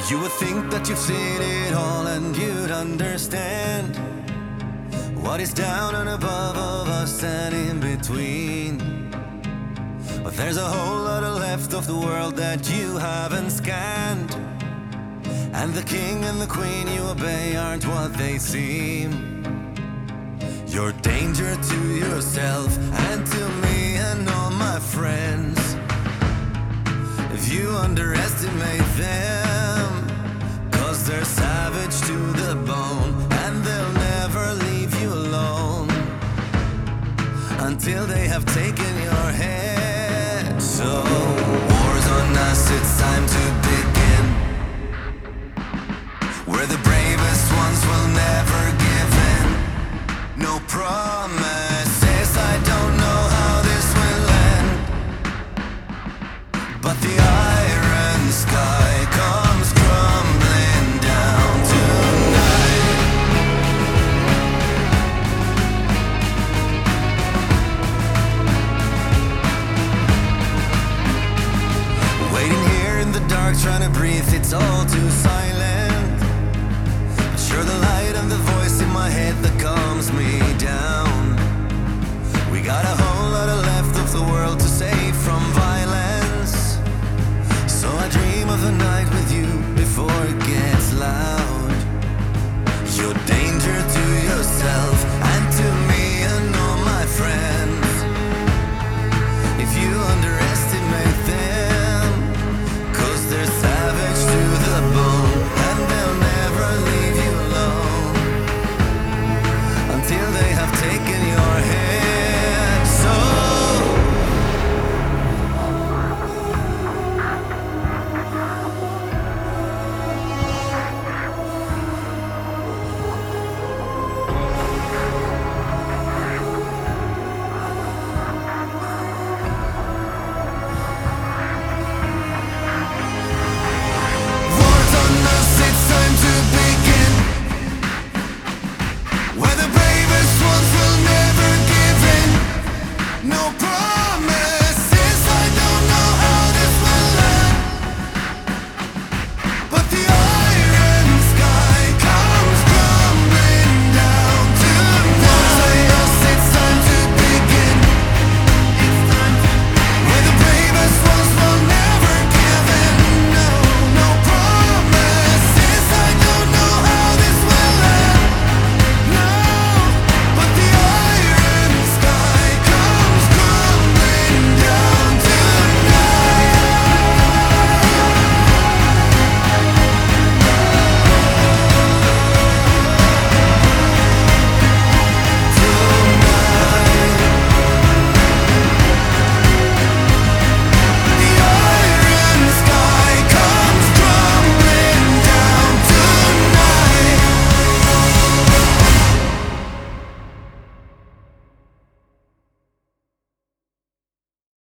You would think that you've seen it all and you'd understand what is down and above of us and in between. But there's a whole lot left of the world that you haven't scanned, and the king and the queen you obey aren't what they seem. You're danger to yourself and to me and all my friends. If you underestimate them, 'cause they're savage to the bone, and they'll never leave you alone until they have taken your head. So war's on us, it's time to begin, where the bravest ones will never give in. No promises, I don't know how this will end, but the iron sky comes crumbling down tonight. Waiting here in the dark, trying to breathe, it's all too silent. But you're the light and the voice in my head that calms me down. We got a whole lot left of the world to save from violence, so I dream of a night with you before it gets loud. You're danger to yourself and to me and all my friends. If you underestimate them, 'cause they're savage to the bone, and they'll never leave you alone until they have taken your head. So war's on us, it's time to begin, where the bravest ones will never give in. No problem.